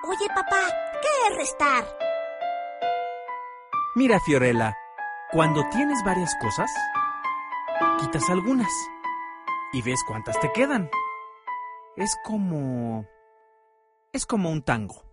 Oye, papá, ¿qué es restar? Mira, Fiorella, cuando tienes varias cosas, quitas algunas y ves cuántas te quedan. Es como un tango.